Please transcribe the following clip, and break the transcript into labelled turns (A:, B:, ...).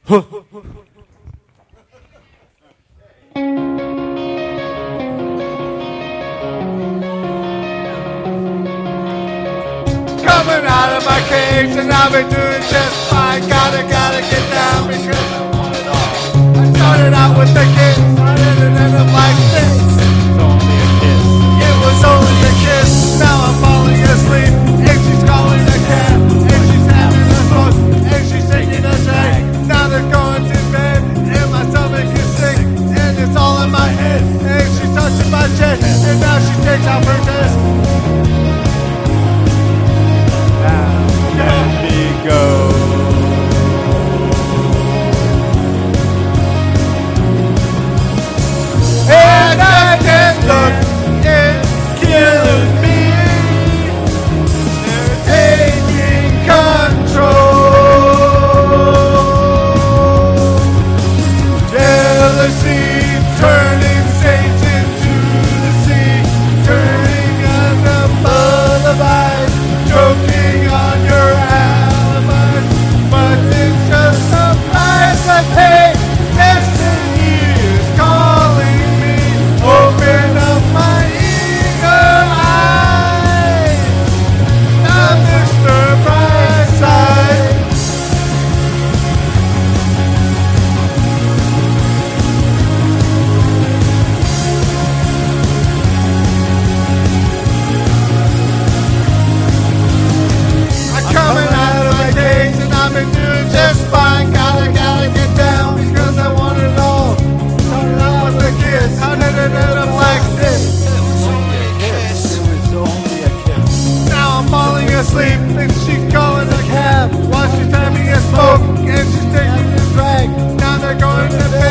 A: Coming out of my cage and I've been doing just fine. Gotta get down because I want it all. I started out with the kiss, I didn't end up like this.
B: It's only a kiss.
A: It was only a kiss, now I'm falling asleep. And she's calling a cab, and she's having a smoke, and she's taking a drag. Now they're going to bed, and my stomach is sick, and it's all in my head. And she's touching my chest, and now she takes off her dress.
B: Let me go.
A: And I can't look, it's killing me. They're taking control. Jealousy turning Satan to the sea, turning on the lullabies, choking on your alibis. But it's just a price I pay. Destiny is calling me. Open up my eager eyes. I'm Mr. Brightside. I'm coming out of my cage and I've been doing just fine. Gotta get down because I want it all. Started out with the kiss, how did it end up like this?
B: It was only a kiss.
A: Now I'm falling asleep and she's calling a cab while she's having a smoke and she's taking a drag. Now they're going to bed.